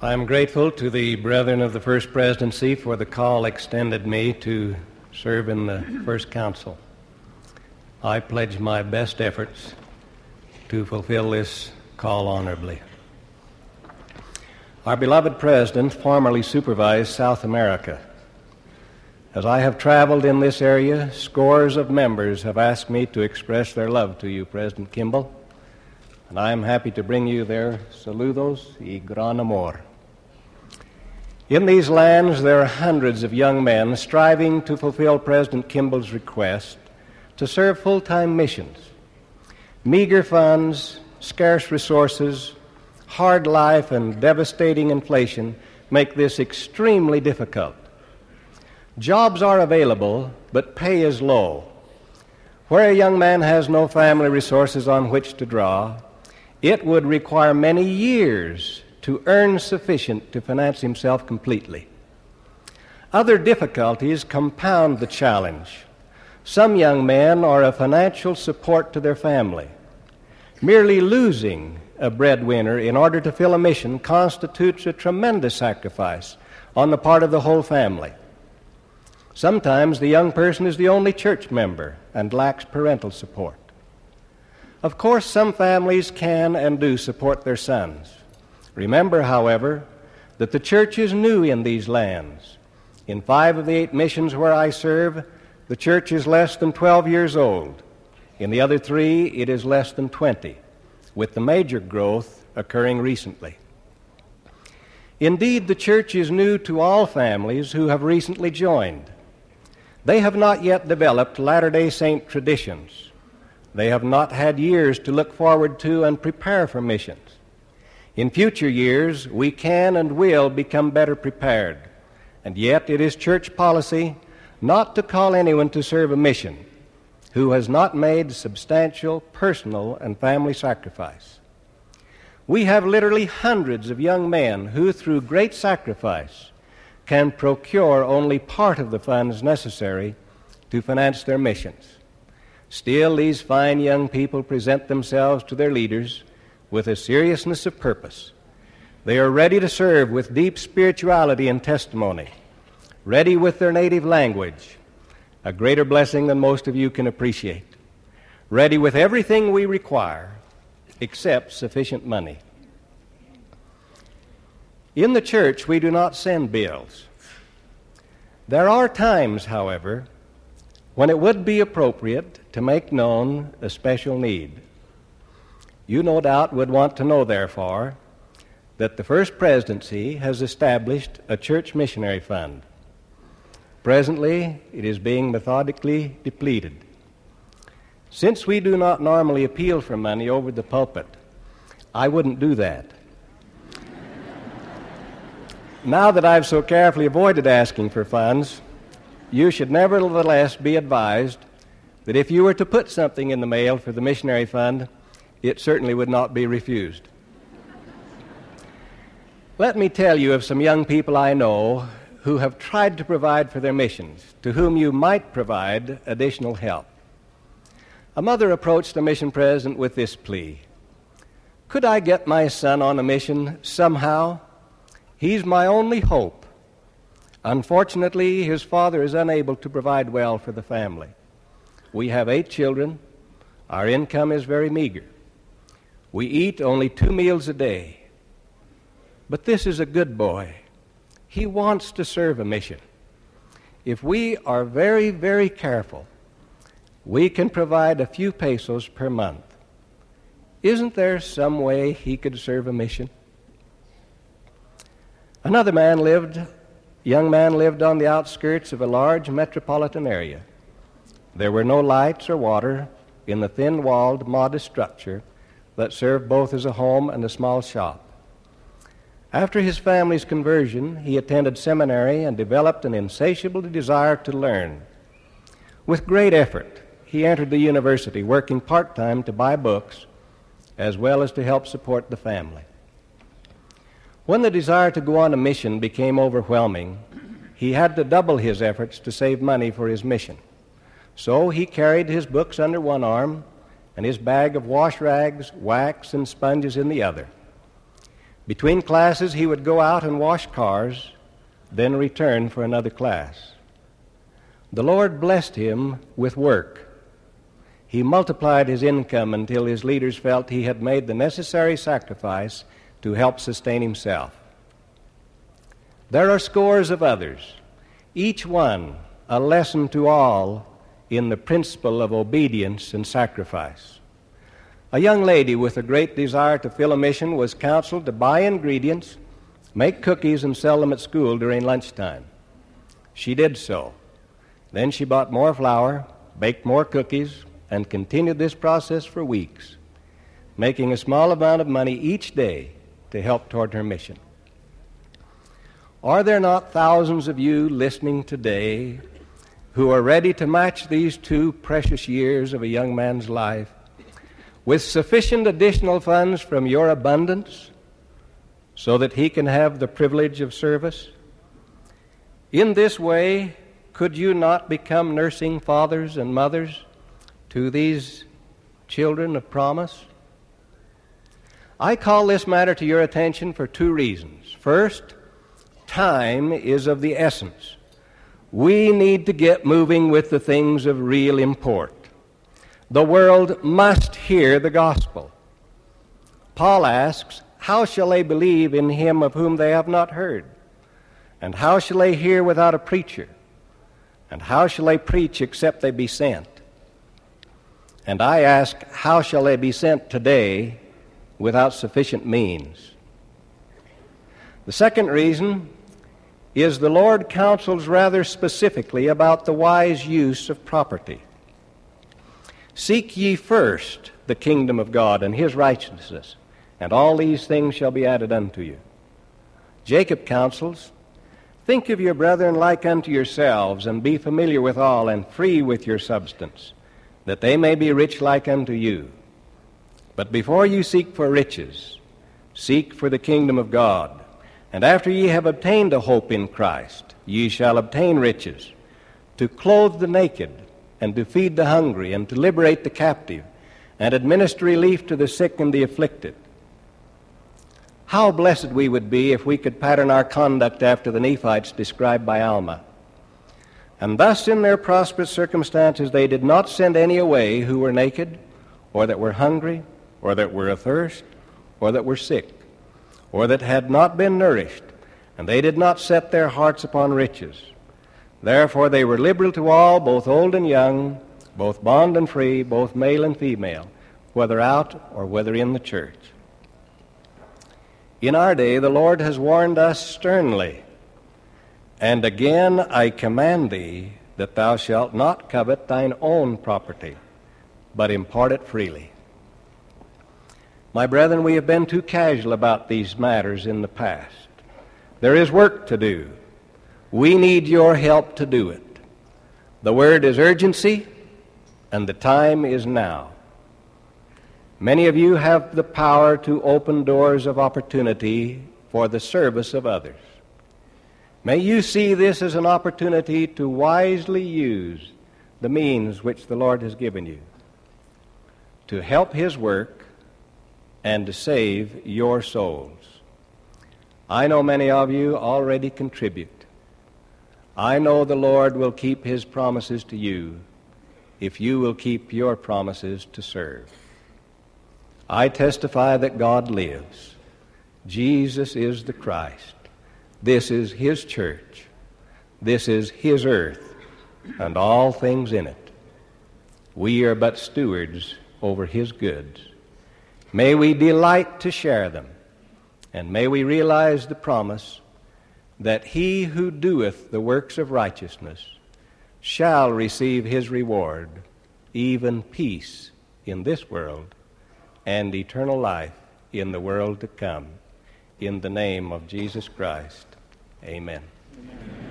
I'm grateful to the brethren of the First Presidency for the call extended me to serve in the First Council. I pledge my best efforts to fulfill this call honorably. Our beloved President formerly supervised South America. As I have traveled in this area, scores of members have asked me to express their love to you, President Kimball, and I am happy to bring you their saludos y gran amor. In these lands, there are hundreds of young men striving to fulfill President Kimball's request to serve full-time missions. Meager funds, scarce resources, hard life, and devastating inflation make this extremely difficult. Jobs are available, but pay is low. Where a young man has no family resources on which to draw, it would require many years to earn sufficient to finance himself completely. Other difficulties compound the challenge. Some young men are a financial support to their family. Merely losing a breadwinner in order to fill a mission constitutes a tremendous sacrifice on the part of the whole family. Sometimes the young person is the only church member and lacks parental support. Of course, some families can and do support their sons. Remember, however, that the church is new in these lands. In 5 of the 8 missions where I serve, the church is less than 12 years old. In the other 3, it is less than 20, with the major growth occurring recently. Indeed, the church is new to all families who have recently joined. They have not yet developed Latter-day Saint traditions. They have not had years to look forward to and prepare for missions. In future years, we can and will become better prepared, and yet it is church policy not to call anyone to serve a mission who has not made substantial personal and family sacrifice. We have literally hundreds of young men who, through great sacrifice, can procure only part of the funds necessary to finance their missions. Still, these fine young people present themselves to their leaders with a seriousness of purpose. They are ready to serve with deep spirituality and testimony, ready with their native language, a greater blessing than most of you can appreciate, ready with everything we require except sufficient money. In the church, we do not send bills. There are times, however, when it would be appropriate to make known a special need. You no doubt would want to know, therefore, that the First Presidency has established a church missionary fund. Presently, it is being methodically depleted. Since we do not normally appeal for money over the pulpit, I wouldn't do that. Now that I've so carefully avoided asking for funds, you should nevertheless be advised that if you were to put something in the mail for the missionary fund, it certainly would not be refused. Let me tell you of some young people I know who have tried to provide for their missions, to whom you might provide additional help. A mother approached the mission president with this plea: "Could I get my son on a mission somehow? He's my only hope. Unfortunately, his father is unable to provide well for the family. We have 8 children. Our income is very meager. We eat only 2 meals a day. But this is a good boy. He wants to serve a mission. If we are very, very careful, we can provide a few pesos per month. Isn't there some way he could serve a mission?" Another young man lived on the outskirts of a large metropolitan area. There were no lights or water in the thin-walled, modest structure that served both as a home and a small shop. After his family's conversion, he attended seminary and developed an insatiable desire to learn. With great effort, he entered the university, working part-time to buy books as well as to help support the family. When the desire to go on a mission became overwhelming, he had to double his efforts to save money for his mission. So he carried his books under one arm and his bag of wash rags, wax, and sponges in the other. Between classes, he would go out and wash cars, then return for another class. The Lord blessed him with work. He multiplied his income until his leaders felt he had made the necessary sacrifice to help sustain himself. There are scores of others, each one a lesson to all in the principle of obedience and sacrifice. A young lady with a great desire to fill a mission was counseled to buy ingredients, make cookies, and sell them at school during lunchtime. She did so. Then she bought more flour, baked more cookies, and continued this process for weeks, making a small amount of money each day to help toward her mission. Are there not thousands of you listening today who are ready to match these 2 precious years of a young man's life with sufficient additional funds from your abundance so that he can have the privilege of service? In this way, could you not become nursing fathers and mothers to these children of promise? I call this matter to your attention for 2 reasons. First, time is of the essence. We need to get moving with the things of real import. The world must hear the gospel. Paul asks, how shall they believe in him of whom they have not heard? And how shall they hear without a preacher? And how shall they preach except they be sent? And I ask, how shall they be sent today without sufficient means? The second reason is the Lord counsels rather specifically about the wise use of property. Seek ye first the kingdom of God and his righteousness, and all these things shall be added unto you. Jacob counsels, think of your brethren like unto yourselves, and be familiar with all, and free with your substance, that they may be rich like unto you. But before you seek for riches, seek for the kingdom of God. And after ye have obtained a hope in Christ, ye shall obtain riches, to clothe the naked, and to feed the hungry, and to liberate the captive, and administer relief to the sick and the afflicted. How blessed we would be if we could pattern our conduct after the Nephites described by Alma. And thus in their prosperous circumstances they did not send any away who were naked, or that were hungry, or that were athirst, or that were sick, or that had not been nourished, and they did not set their hearts upon riches. Therefore they were liberal to all, both old and young, both bond and free, both male and female, whether out or whether in the church. In our day the Lord has warned us sternly, and again I command thee that thou shalt not covet thine own property, but impart it freely. My brethren, we have been too casual about these matters in the past. There is work to do. We need your help to do it. The word is urgency, and the time is now. Many of you have the power to open doors of opportunity for the service of others. May you see this as an opportunity to wisely use the means which the Lord has given you to help his work and to save your souls. I know many of you already contribute. I know the Lord will keep his promises to you if you will keep your promises to serve. I testify that God lives. Jesus is the Christ. This is his church. This is his earth and all things in it. We are but stewards over his goods. May we delight to share them, and may we realize the promise that he who doeth the works of righteousness shall receive his reward, even peace in this world and eternal life in the world to come. In the name of Jesus Christ, amen. Amen.